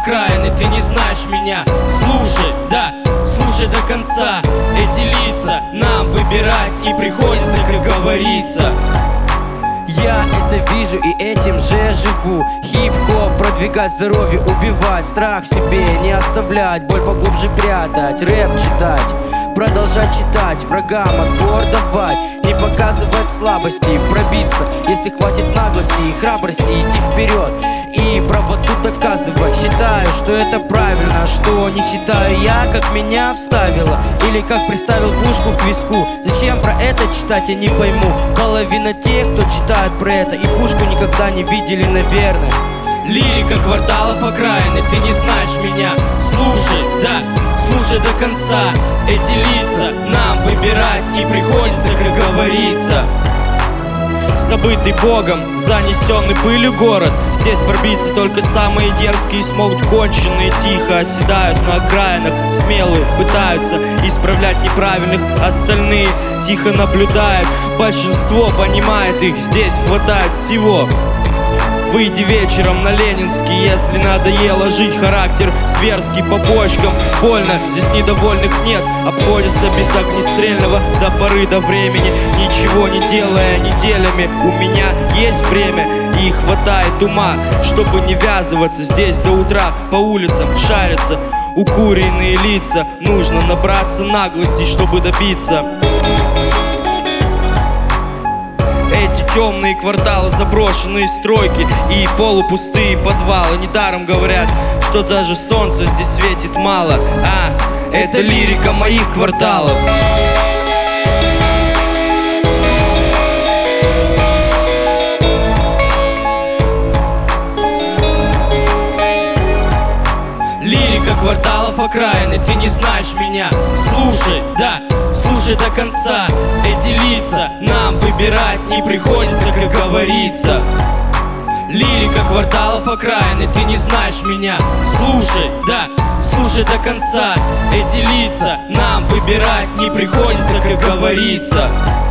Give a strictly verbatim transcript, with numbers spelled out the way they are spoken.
окраины, ты не знаешь меня. Слушай, да, слушай до конца. Эти лица нам выбирать не приходится, как говорится. Я это вижу и этим же живу. Хип-хоп, продвигать здоровье, убивать страх в себе, не оставлять, боль поглубже прятать, рэп читать, продолжать читать, врагам отпор давать, не показывать слабости, пробиться, если хватит наглости и храбрости, идти вперед и правоту доказывать. Считаю, что это правильно, что не считаю я, как меня вставило, или как приставил пушку к виску. Зачем про это читать, я не пойму. Половина тех, кто читает про это, и пушку никогда не видели, наверное. Лирика кварталов окраины, ты не знаешь меня. Слушай, да, слушай до конца. Эти лица нам выбирать не приходится, как говорится. Забытый Богом, занесенный пылью город. Здесь пробиться только самые дерзкие смогут. Конченые тихо оседают на окраинах. Смелые пытаются исправлять неправильных, остальные тихо наблюдают. Большинство понимает, их здесь хватает всего. Выйди вечером на Ленинский, если надоело жить. Характер зверский по почкам, больно, здесь недовольных нет. Обходится без огнестрельного до поры до времени, ничего не делая неделями. У меня есть время и хватает ума, чтобы не ввязываться здесь до утра. По улицам шарятся укуренные лица. Нужно набраться наглости, чтобы добиться. Эти темные кварталы, заброшенные стройки и полупустые подвалы. Недаром говорят, что даже солнца здесь светит мало. А, это лирика моих кварталов. Лирика кварталов окраины, ты не знаешь меня. Слушай, да, слушай до конца. Эти лица нам выбирать не приходится, как говорится. Лирика кварталов окраины, ты не знаешь меня. Слушай, да, слушай до конца. Эти лица нам выбирать не приходится, как говорится.